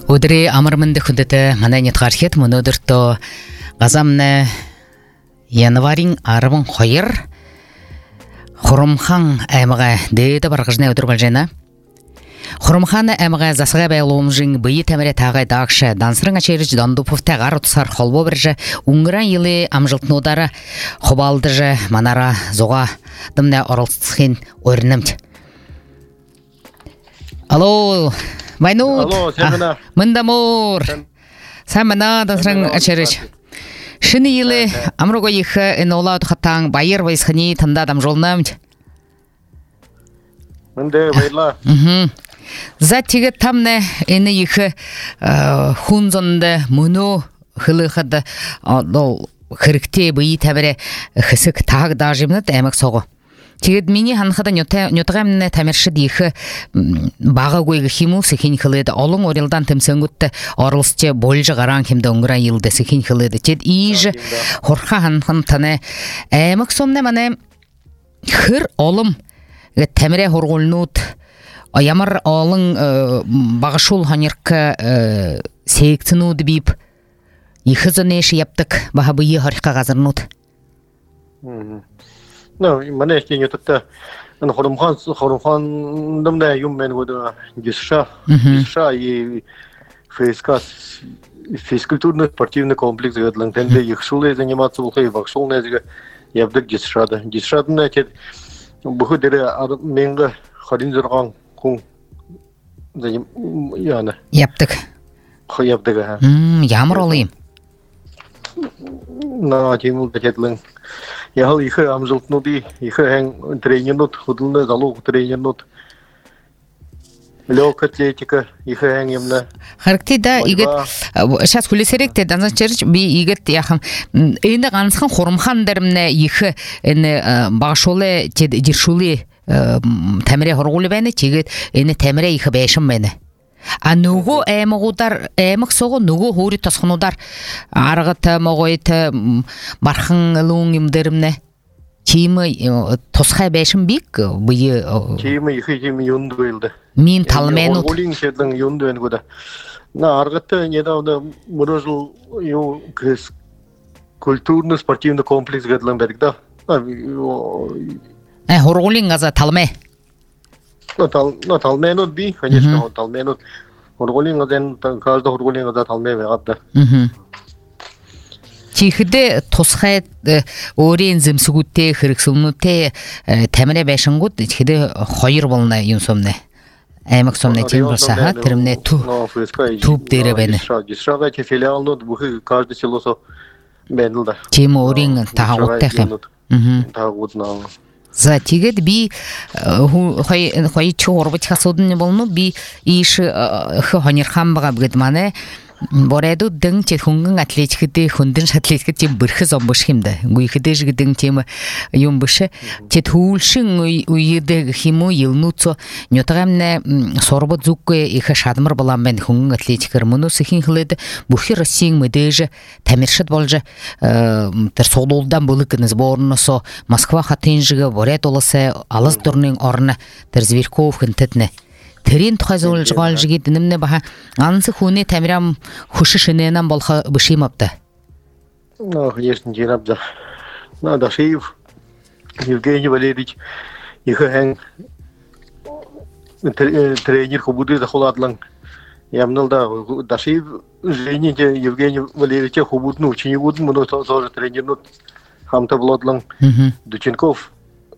Өдрі амырмынды күндіті манайнет қархет мұнодырто ғазамны январин арыбын қойыр Хұрымхан әміға дейді барғыжына өдір балжайна. Хұрымханы әміға засыға бәйлуымжың бұйы тәмірі тағай дағшы дансырың әчеріч дандупов тәғар ұтсар қолбо біржі ұңғыран елі амжылтын одары құбалдыжы манара зоға дымна орылсықын өрінімді. Алло, Майнут. Алло, Семена. Мындамур. Самына дансырың әчеріч. Шыны елі амруға ехі энолауд қаттаң байыр вайсқыни тындадам жолнамд. Мынды байла. Заттиге тамны эни ехі хунзонды мұну хылықыды хырыкте бұйы тәбірі хысық тағы дажымнат әмік соғы. Тегед мені ханқыда нютығамны тәмірші дейхі баға көйгі химу сікін қылыды. Олың орелдан тімсіңгітті орылысты болжы ғаран кемді ұңғыра елді сікін қылыды. Тед ийжі хорқа ханқын таны әмік сомны маны хыр олым тәмірі хорғылнуд аямар олың бағышул ханеркі сейіктінуды бейіп ехі зонеші яптық баға бұйы харқа ғазырнуд. No, mana işte YouTube'da Xorumxan dımda yum ben goda Gisha и физкультурно-спортивный комплекс гадлан тенде ихшулы заниматься булхай вакшул незге ябдык Гишада. Гишадны тет буху дере менге хадин зурган кун заним яна. Яптык. Яптык. Ямыр олайым. На тему тетлен. Ял ихе амзылтнуди, ихе хэн тренернут, худылны залуг тренернут. Лёг атлетика, ихе хэн емна. Характи да игет шас хүлесерек те данзачерч би игет яхам эне ганцхан Хурумхан дермне ихе эне башоле те диршуле тамире хоргуле бене тегет эне тамире ихе бешим бене. А нүгу эмгудар эмк сого нүгу хури тасхунудар аргыты могойты бархын луң имдермне чимы тосха бешим бик быйы чимы ихи чимы юндуэлды мин талменут олин шедлен юндуэн года на аргыты недавно мурожил ю культурно-спортивный комплекс гадлан бердда хоргулин газа талме талменут би, конечно, талменут. Хорголин газен каждый хорголин газа талме вегатта. Тихде тосхайт орен зимсугутте хырыксылнуте тамире бешингут тихде хайыр болна юнсомне. Эмек сомне тем болса тиримне туп деребени. Гишага те филиалнут бухи каждый селосо бенилда. Тем орен тагутте хем. Тагутна. За тигет би хай чорбат хасудны болну би иш ханерхан бага бгедмане бореду дың те хунгын атлетикте хундын атлетикте тем бирхи зомбыш химде гуйхиде жигдың тем юмбышы те тулшин уйде химу йылнуцо нютагамне сорбот зукке их шадмыр болам мен хунгын атлетикер муну сихин хледе бухи россиң медеже тамиршат болжа тер солулдан булыкны сборносо Москва хатынжыга борет олысы алыс дурның орны тер Зверков хинтетне Терин тухайзол жгал жигит динемне баха ансы хуне тамирам хушишиненан болха бышимапты. Ну, конечно, дирабда. Надо Шиев Евгений Валерьевич ихэ тренер хубуды захуладлан. Ямнылда Дашиев Женя Евгений Валерьевич хубудну ученикудун муну тоже тренернут хамта бладлан. Дученков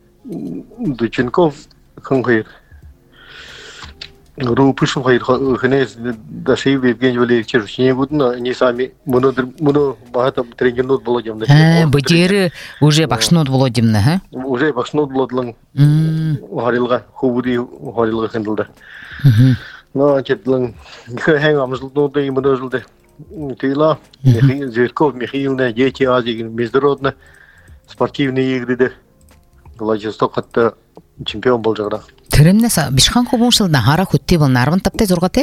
хангайр. Рупышев хайр хнез Дашиев Евгений Валерьевич ученикудун не сами муну багато тренернут бладем. Быдеры уже башнут бладемне, ха? Уже башнут бладлан. Харилга хубуди харилга хендилда. Ну, четлан хэн амзлнуды имдожлды. Тыла Михаил Зверков, Михаил на дети Азии международно спортивные игры. Владивосток хатта чемпион бол жагда. Тиримнеса бишхан кубуншыл нахара хутти бол нарван тапте зоргате?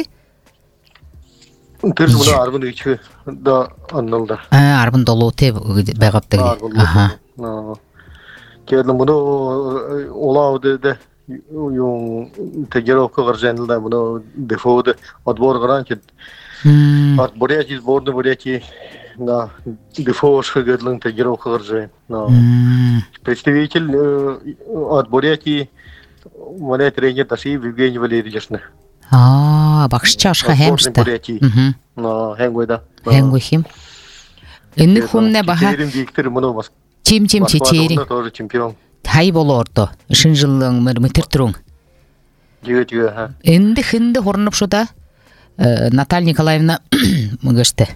Тирс буна арбын ичи да анналда. Арбын долоте бегапты. Аха. Кедлен буну олауды да yung тренировка гаржанылда буну дефоды отбор гаран От Бурятии сборной Бурятии на ДФОш гедлин тренировка же. Представитель от Бурятии мой тренер Ташиев Евгений Валерьевич. Бакшчашка хэмшта. На хэнгойда. Хэнгойхим. Энни хумне баха. Виктор Мономас. Чим чечери. Тоже чемпион. Хай болордо. Шинжилың мытыртрун. Жига. Энди хинди хорнуп шуда. Наталья Николаевна мыгышты.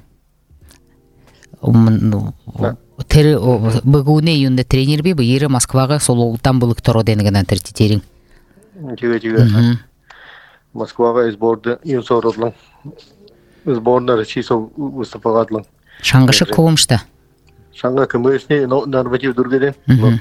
Тэр бүгүнэ юнда тренер би быйры Москвага солугутан булык торо денген тертерин. Жига. Москвага сборда юнсородлын. Сборная России выступагадлын. Шаңгышы ковымшта. Шаңга кымышне норматив дургеден.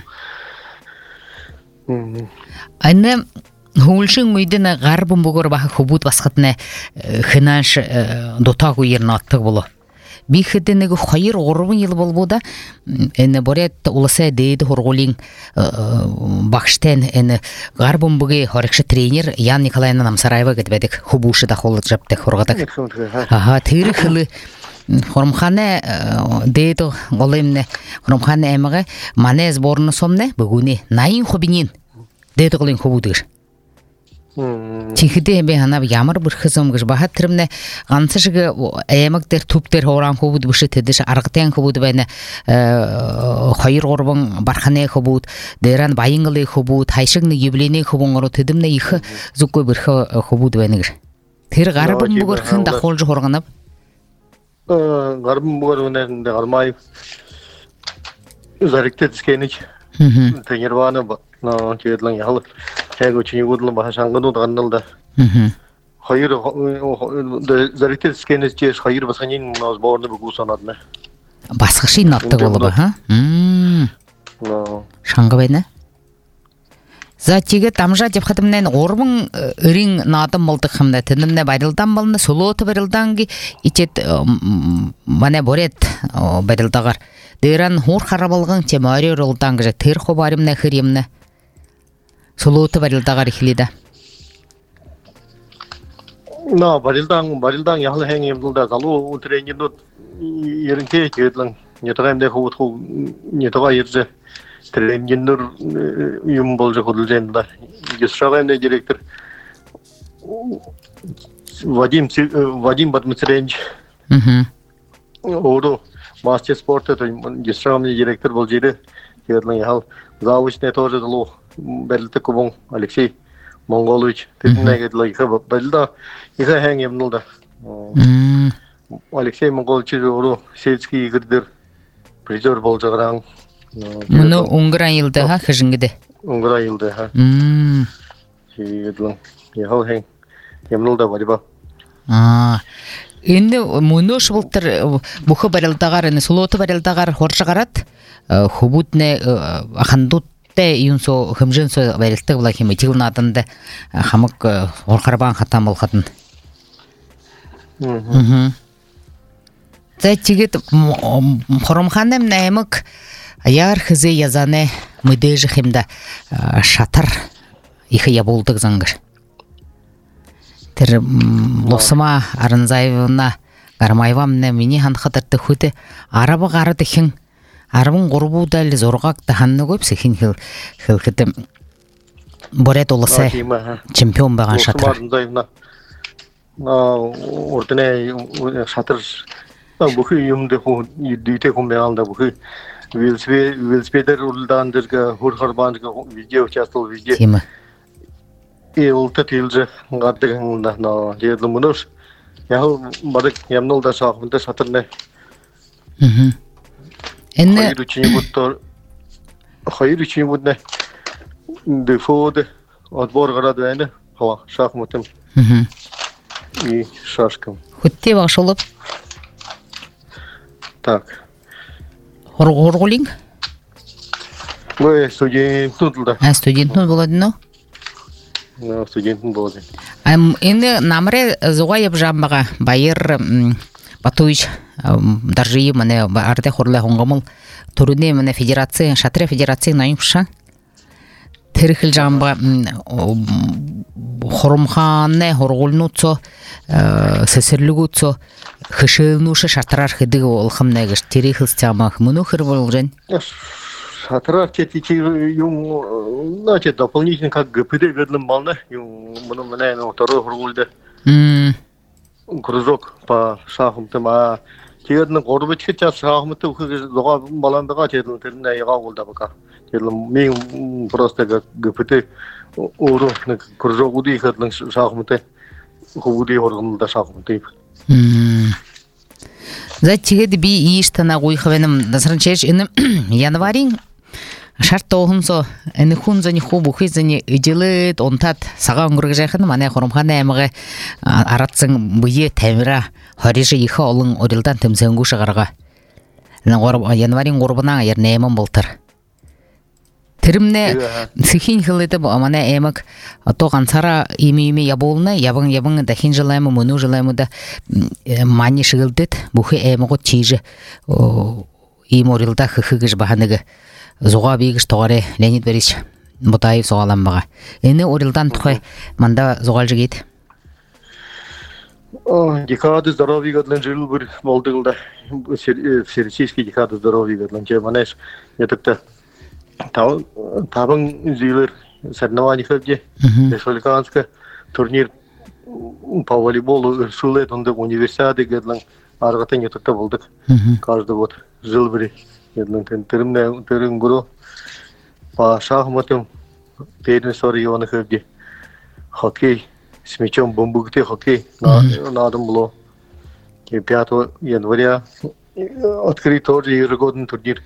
Айны Хулшин мүйдені ғарбын бұғыр бақы хубут басқытыны хынанш дотағу ерін аттық болу. Бейхідінегі қайыр орыбын ел бол бұда, әні борет олысы дейді хорғолин бақштен әні ғарбын бұғы хорекші тренер Ян Николаевна Намсараева кетбедік хубушы да қолы жаптық хорғадық. Түйрі қылы Хормхане дейді ғолымны Хормхане әмігі мане сборны сомны бүгіне найын хубинин дейді ғолын хубудығыр. Чихиде бе хана ямар бір қызым гыш бахат тирмне ганцыжыгы аямактер туптер хоран хобуд буши тедиш аргтен хобуд бәне хайыр горбын бархане хобуд деран байыңгылы хобуд хайшыгны юблене хобунгоро тедимне ихы зуккой бір хобуд бәнегер тир гарбын бугыр хында холжы хорганап гарбын бугыр бәнен гармай зарикте тискенич тренированы на чедлан яхал Ego чини гудлын баха шаңгыну дағаннылда. Хайыр заритет скенес чеш хайыр басқанин наз бауырны бүгу санадны. Басқышы инатты голы ба, ха? Шаңғы бәйні? Затиге тамжа деп қатымнен орбың үрін надым болдық қымда. Тінімне байрылдан болны, солоты байрылдан ки ичет мане борет байрылдағар. Дейран хур қарабалғын темари үрілдан кіжі тыр хобарымны хыримны. Солоты барилдагар ихлида. На барилдан яхал хеңемдулда залу тренердот еринке кедлен нетагамде ховутху нетага ерже тренер юм болжы худулженда. Гесшагамде директор Вадим Батмцренч. Оро мастер спорта гесшагамде директор болжиде кедлен яхал заочне тоже залу Бәлді көбің Алексей Монголович тетінәге дылайқы бәлді иғы әң емнілді. Алексей Монголович ұру сельский егірдер призер бол жағыраң. Мұны ұңғыран елді ха, қыжыңгіде? Ұңғыран елді ха. Еғал әң емнілді бәрі ба. Енді мұны шыбылттыр бұқы бәрілдағар, сұлоты бәрілдағар хоршығарат, хубутне ақандут те юнсо хымжынсо бәрілтік бұла кеме тилнадынды хамық орқарбан қаттан болғатын. Зәттігет қорымханым нәймік аяр хызы язаны мүдежі хемді шатыр ихы яболдық заңғыр. Тір лосыма Арынзаевына гармайвамны мені ханқыдырды хүді арабы ғарыды хің Арбын ғұрбуда әлі зорғақ дағанны көпсі хил кітім борет олысы чемпион баған шатыр. Ордыне шатыр бұқы үйімді дүйте күн бәғалда бұқы велосипедер ұлдандырға ғұрғарбанжға видео участвовал везде. Ұлты тейілжі ғардығыңында деді мұныр. Яғыл барық емнілді шағымды шатырны. Hayır için bu ne? Defo'da atbor garadı yani. Hava şahmatım. İyi şaşkım. Hütte baş olup. Tak. Horgoling? Bu studentin tutuldu. Studentin buladı no? Studentin buladı. Енді намре зуға еп жамбаға байыр Батуич даржи мене арте хорле хонгомол турне мене федерация шатре федерация найымша тэрхэл жамба хоромханне хоргулнуцо сэсэрлүгүцо хышылнушы шатрар хэдэг олхамна гэж тэрхэлс чамах мөнөхөр болгон. Шатрар четичи юм значит дополнительно как ГПД ведлым бална юм муну менен второй хоргулда. Кружок по шахматам а Тегердің ғорбетші час шағымыты ұға баландыға тегердің түріне еға қолда бақа. Тегердің мен просто ГПТ ұру күржоқ ұды екердің шағымыты ұды орғымылда шағымыты. Зат тегеді бі иіштана қойқывенім. Дасырынчеш, январин шарт оғынсо, әні хунзаны хубухы заны үділіт, онтат саға өңгіргі жайқыны, мане қорымханы әміғі аратсың бұйы тәміра, хорежі екі олың орылдан тімсенгу шығарға. Январин ғорбына ерне әмін болтыр. Тірімне сихин хылыды мане әмік тоған сара емі яболыны, ябың дәхин жылаймы, мұну жылаймы да мани шығылдет, бұхы әміғі тейжі ем орылда хықығыш бағаныға. Зуға бейгіш тоғары Леонид Борисович Бутаев соғаланбаға. Әні орылдан тұқай манда зуғал жігейді? Декады здоровья гадлан жыл бір болдығылда. Всероссийский декады здоровья гадлан. Манеш, етікті табың зүйлер соревнований хөбде. Республиканский турнир по волейболу Сулет, онды универсиады гадлан. Арғатын етікті болдық. Каждый год жыл бірі. Тырым гуру по шахматам пермский район хөбде хоккей с мячом бамбукте хоккей надо было 5 января открыт тоже ежегодный турнир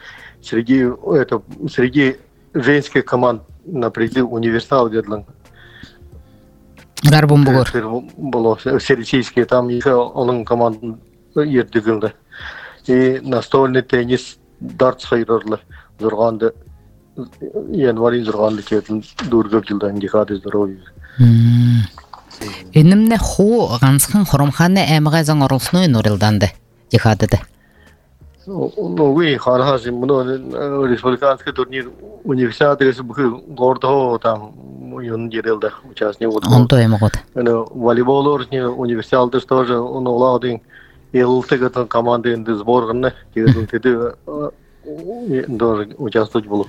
среди женских команд на призыв универсал дедлан Гарбумбугор было всероссийские там еще он команд ердигилди и настольный теннис Дартс хайрарлы зурганды январин зурганды кетин дургып жылдан декады здоровья. Энемне ху ганскын хоромханы эмге заң оролсуну нурилданды декадыды. Вы харахаси муну республиканский турнир универсиадасы бүкү гордо там юн жерелде участник болду. Онто эме гот. Волейбол универсиадасы тоже он уладың Елтыгатын команда енді сборғаны тегін теді участвовать болу.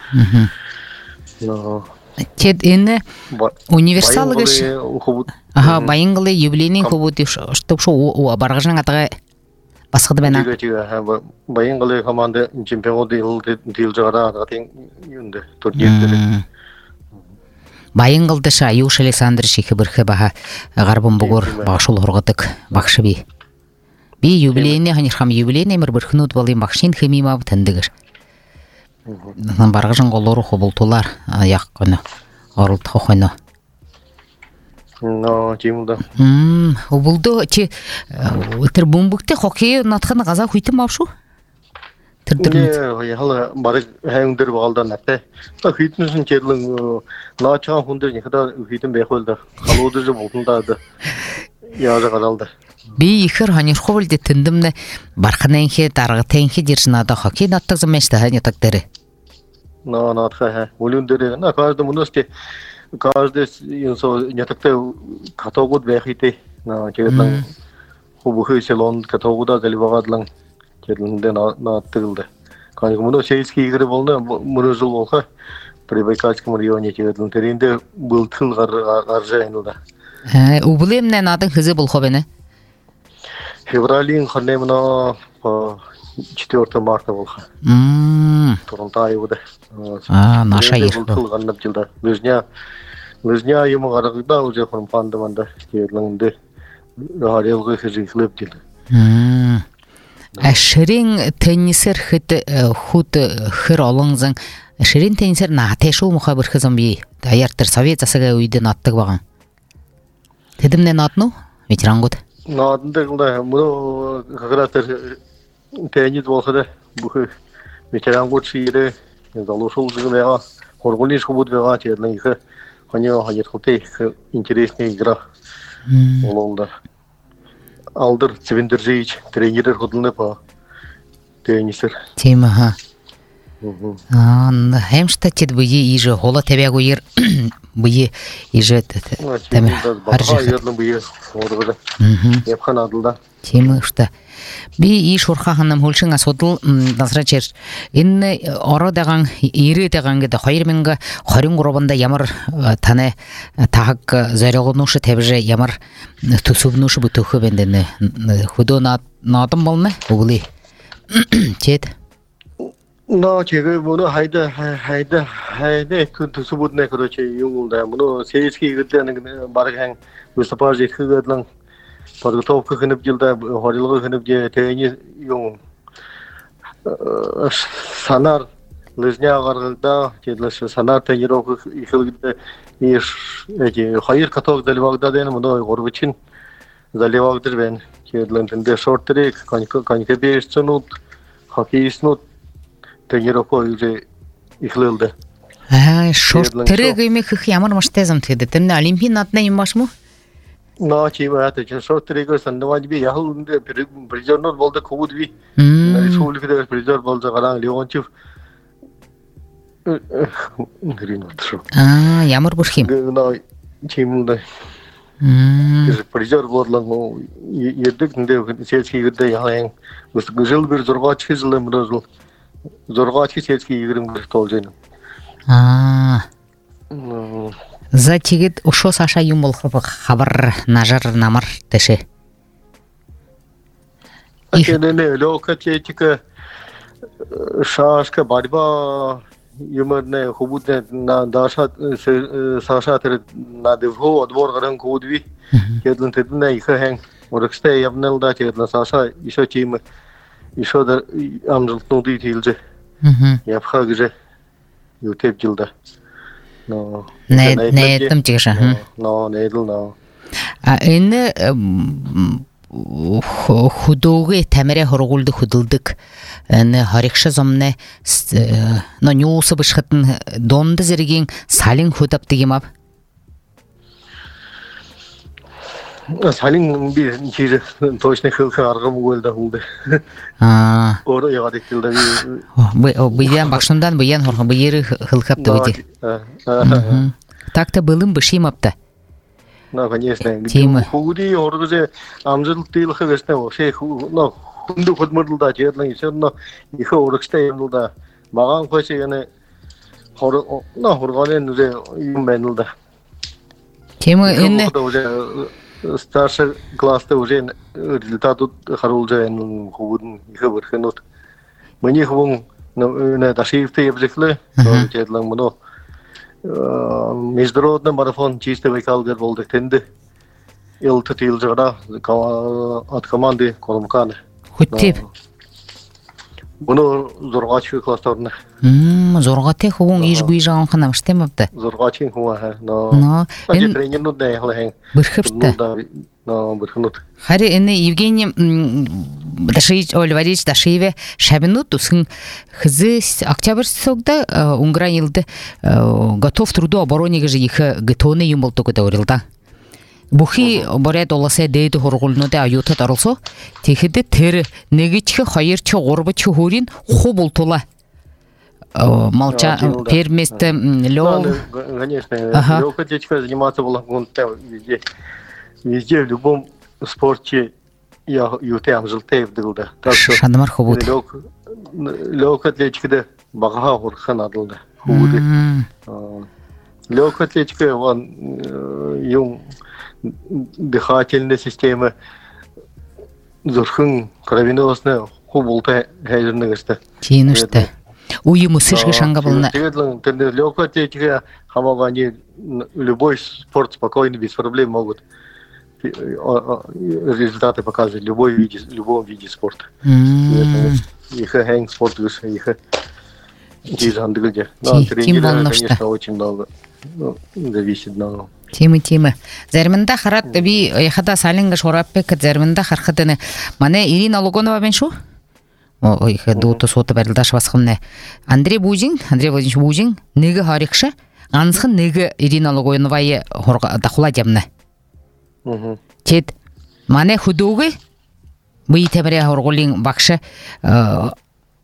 Тед енді универсалы кеш? Байыңғылы юбилейнің хубуды штук шо барғыжының атығы басқыды бәна? Байыңғылы команда чемпионды ел жағыра атығатын енді турнирдері. Байыңғылды ша Юш Александр Шехі бірхі баға ғарбын бұғыр бағшыл ғырғыдық бақшы бей. Би юбилейне ханирхам юбилейне мер бирхнут балым бахшин хемима тендигер. Нан баргыжын голору хобултулар яккыны. Орулт хохойно. Но тимда. Обулду чи тер бумбукте хоккей натханы газа хуйтым апшу. Не, яла барыг хайндыр балдан атта. Хуйтмүсүн черлин наачан хундыр никада хуйтым бехолда. Халуды же болтундады. Яжа каралды. Би ихэр ханирховлде тендимне барханенхе даргатенхе диржнада хоккей наттаг замешта ханятагдары. Натха улюндыры на каждом уносте каждый инсо нятакта катогуд бехите на чедан хубухы селон катогуда залбагадлан чединде наттылды. Кани муну сельский игры болду муну жыл болха Прибайкальском районе чедин теринде был тыл гаржайнылда. Убулемне надын хызы болхобене. Февралин ханемна по 4 марта болха. Турунтайбыды. Наша еш. Лыжня ему гарагда уже фанпандаманда стерлинде гарелгы хижиклеп дилди. Ширин теннисер хут хыр олыңзың. Ширин теннисер натешул мухабир хызым бей. Аяқтыр совет засыға үйден аттық бағын. Тедімне натну? Ветеран год. Надында муну кагратер теннис болса бухы ветеран год шире залушул жыгыга хоргулиш хубут вега терлин их ханя хаятхуте интересная игра олонда Алдыр Цвиндержевич тренер ходылны по теннисер. Тема Хэмшта чид бие иже хола тебягу ер бие иже Темир. Баха ядлын бие оргыда. Япхан адылда. Темир шта. Би и шурхаханам хулшин асудл насрачер. Инне ородаган ире даган да 2023 ямар тане таг зарягнушы тебже ямар тусубнушы бутухы бендене худона надам болме угли. Чет. 나 제가 뭐는 하이다 그 두수bud네 그렇지 용ulda bunu seyski gittiğini bargan Mustafa Jetki'den badı topku hınıp yılda horilgı hınıp je teyni yung sanar lıznya gargıda jedlaş sanar teyirok ihilgide iş eji hayır katok dalvagda den bunu gorbiçin dalvagdır ben jedlantinde short track kanka beşçunut hafisnut Тегеропо уже ихлылды. Шорт-трек имек ямар маштезам теде. Тен олимпиадна имашму? На чима ата шорт-трек сандавач би яхулунде призернор болду кубуд би. Республикада призер болду гаран Леончев. Гринотшо. Ямар бушхим. На чимда. Призер болду еддикнде сечкигде яхаң. Жыл бир зоргач жылы мырозул. Зоргачки сельский игрым толжен. За тигит ошо Саша юмол хабар нажар намар теше. Акенене лёгкоатлетика шашка борьба юморне хубутне на даша Саша тер на девхо отбор гаран кудви. Кедлен тедне ихэнг орксте явнелда кедлен Саша ещё чим еще да амжылтнуды тилже. Япха гже ютеп жылда. Но не этом тиша. Но не дил но. Эне худоге тамере хоргулды худылдык. Эне харикша замне но нюсы бышхытын донды зерген салин худап дигемап. Салин би чиже точно хылка аргам болду булды. Ора ягадыктылда би. Биян башындан биян хорга бийери хылкапты биди. Такта былым бышимапты. На, конечно. Тима. Худи оргызе амжылтыл хыгысты вообще но хунду худмырдылда жерлен исенно ихе оргысты емдылда. Маган койсы яны хорганен үзе юмбенилда. Тема энне старший класста уже результат хороший, худен, их вырхнут. Мне хвон на дашивте ебзехле, жетлен мно международный марафон чисто выкалгер болду тенде. Ил тутил жара от команды Коломканы. Хуттеп. Bunu zorgaçı klaslarına. Зоргате хвон ижгуй жаган ханам штемапты. Зоргачын хуа ха. Но. Ben тренерну да яхлаһен. Бирхипте. Но бирхнут. Хари эне Евгений Дашевич Ольварич Дашеве шабинут усын хызы октябрь согда Унгран йылды готов труду оборониге же их гетоны юмолту говорилда. Бухи борят оласе дейді хоргулнуде аюта тарылсо, текеде тері негичке хайырчы горбачы хурин ху болтула. Молча перместе лёв. Конечно, лёгкоатлетикой заниматься было везде, в любом спорте я ютем жылтеев дылда. Шанымар ху буд. Лёгкоатлетикада баға хорхан адылда. Худы. Лёгкоатлетика юм дыхательная система зурхын кровеносная хубулта хайжырныгысты. Тиенушты. Уйымы сышгы шанга болна. Лёгкоатлетика хамагани любой спорт спокойно, без проблем могут результаты показывать в любом виде спорта. Их хэнг спорт выше, их дизандыгде. Тренеры, конечно, очень много зависит много. Тема. Зерминда харат би яхада салинга шораппек зерминда хархатыны. Мане Ирина Логонова мен шу? Ой, дуты соты бәрілдаш басқымны. Андрей Владимирович Бузин, неге харикша, аңсқын неге Ирина Логоновайы дақула демні. Чет, мане худуғы, бұй темірі хорғылың бақшы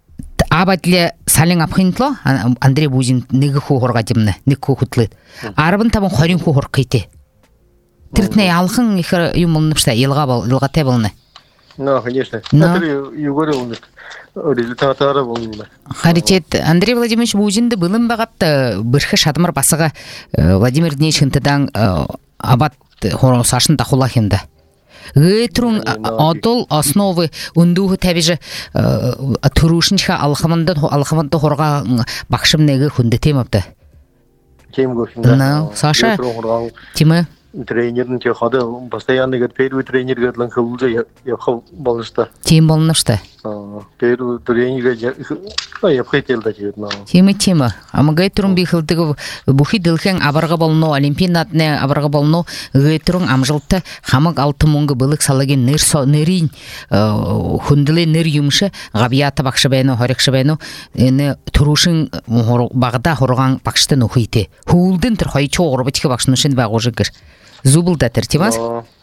абадле салин апхинтло Андрей Бузин нэг хуурга димне нэг хутлыт арбын табын 20 хуур кыйте тиртне алхын их юм болнушта илгатай болны. Конечно. Это и говорил, результаты болны. Харичет Андрей Владимирович Бузинды былым багапты бирхе шатмар басыга Владимир Днечинтыдан абат хоро сашын тахулахинда. Гытрун одол основы ундугы табиже турушинча алхаманда хорга бакшым неге хүндетемапты. Тем говорим. Саша Тима тренердің те хады постоянно говорит первый тренер говорит хылжа яхал болышта. Тим болнышта. Первый тренер я хотел да говорит. Тима. Ама гайтрун бихылдыгы бухи дылхэн абарга болно олимпиадне абарга болно гайтрун амжилтта хамаг 6 мыңга былык салаген нерин хүндле нер юмшы габията бакшыбайно хорекшыбайно эне турушин багда хорган бакштын ухите. Хуулдын төр хайчо орбатike бакшнышын багожыгыр. Зубылда тертимас?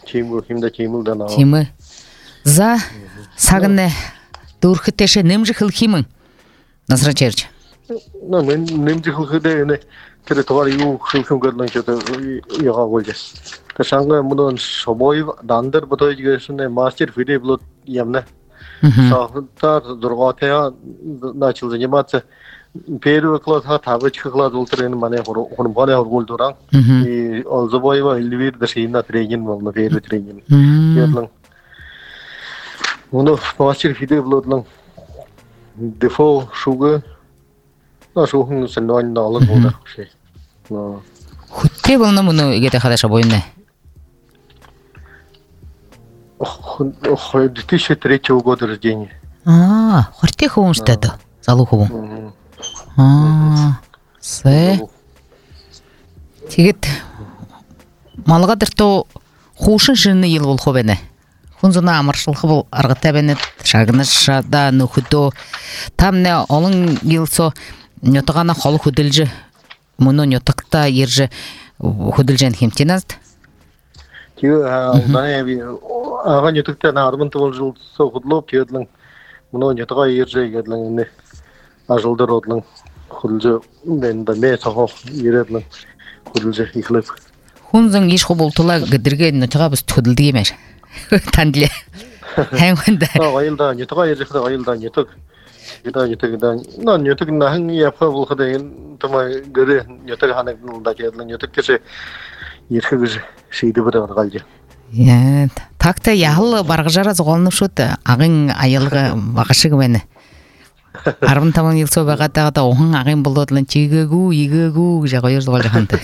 Тимы. За сагне дурхтеше немжи хылхимын. Назрачерч. Немжи хылхыда эне территория ю хылхым гырлан чөтө яга болжас. Ташанга мунун собой дандыр бутойгесне мастер фиде блот ямна. Сахтар дургатая начал заниматься. Первый класс табычкы класс ултрен мане он бане оргулдуран и алзабоева эльвир дашина тренинг болна первый тренинг. Ядлан. Уно мастер фиде блодлан. Дефо шуга шухун сенван налын болда ше. Хутте болна муну игете хадаша бойне. 2003 года рождения. Хорте хоунштады. Залухову. Тигит малгадыр то хушын жыны ел бол хобене. Хунзуна амаршылхы бол аргыта бенет шагнышада нөхүдө тамне олың елсо нётагана хол хүдилжи муну нётакта ержи хүдилжен хемтиназд. Тиги наеби ага нётакта на армынты бол жыл со худлоп тиедлин муну нётага ержи гедлин не ажылдыр одлын худылжы бенда ме сахо ередлин худылжы ихлеп. Хунзың иш хобултула гидирге нётага біз худылды емеш. Тандле. Хәңгәндә. Гайлда нётага ержихда гайлда нётак. Нётагдан. Нётак нахын япа булхадын тама гыре нётак ханакнда кедлин нётак кеше ерхегез шейди бер галҗа. Я, такта яһыл баргыжара зголнып шут, агын аялга багышыгы мене. Арбын таман елсо багата да оһын агын болдодлан игегу жагойыр зголжаханты.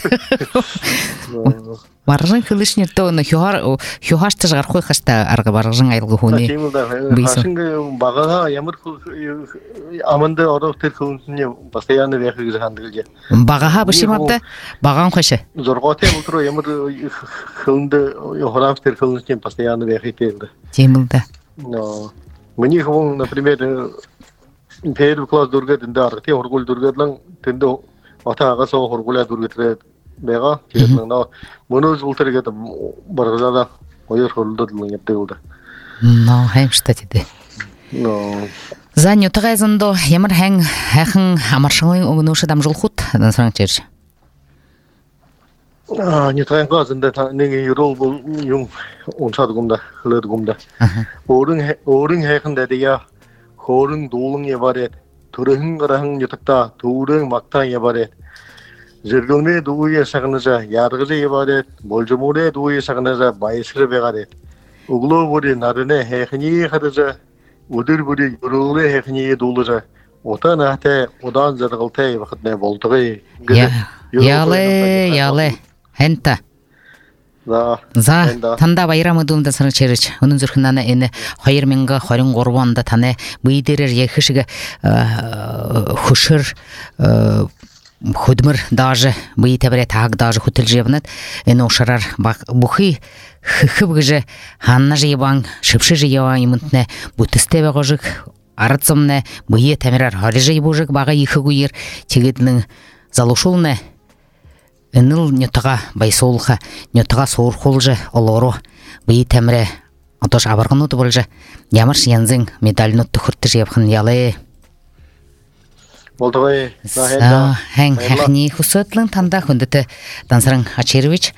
Баржын кылышнерто на хюхашты жархой хаста арга баржын айлгы хуни. Бисин багага ямар аманда орох терхунсне постоянно вехиге хандылже. Багага бишимапта баган хоше. Зорготе утро ямар хунды хорам терхунсне постоянно вехите. Темилда. Но мне хвон, например, первый класс дургет дар те оргул дургетлан тендо атага со оргула дургетрет бега тиетлан на монуз ултергет баргада ойер холдодлан яттылда. Но хэмштатиде. Но За нётагайзындо ямар хэн амаршылын огнушы дамжылхут дансаңчерч. нётагайзында неге рол бул юм онсадгумда хледгумда. Орын хэхэндэ дия хорын дуулың ебарет, түрің ғырahın нётакта туурың мактан ебарет. Жергілме дууе сағыныза ярғызы ебарет, болжымуре дууе сағыныза байысыры бегарет. Углу бұри нарыны хэхіне қадыза, удыр бұри юрулы хэхіне дулыза. Отан ахте, одан зырғылтай вақытне болдығы. Яле, хэнта. За танда байрамы думда сырчерич. Onun zırhınana ene hayır menga harın qorbanda tane bıyderer yekişige хушыр худмыр даже бый табре таг даже хутылжебнат ene ошарар бухи хыбгыже ханна жебан шыпшы жеян имынтне бутыстебе гожык арыцымне бые тамирар харыжы бужык бага ихыгуер тегетнің залушулне Энил нётага байсолха, нётага соорхолжа олоро, бый темре, атош абаргынуты болжа, ямарш янзың медаль нотты хүртті жебхын ялы. Молдовай. Хэн хахни хусотлын танда хүндэт Дансаран Ачерович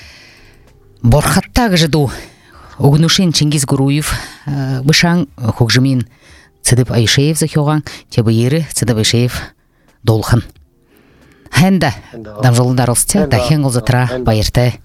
Борхатта гжду Угнушин Чингиз Гуруев Бышан Хогжимин Цыдып Айшеев захёган Тебыйры Цыдып Айшеев Долхан Хэнда дамжолундар олсце да хэн олзатра байырты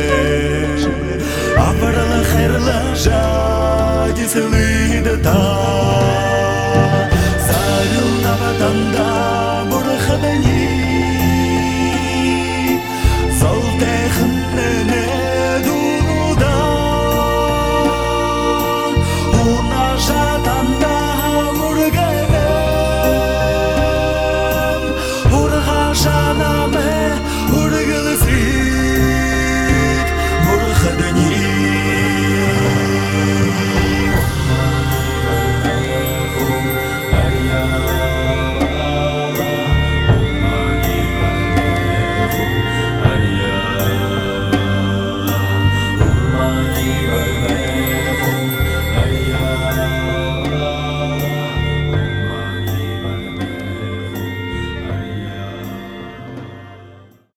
Abra la khair la jadi selida ta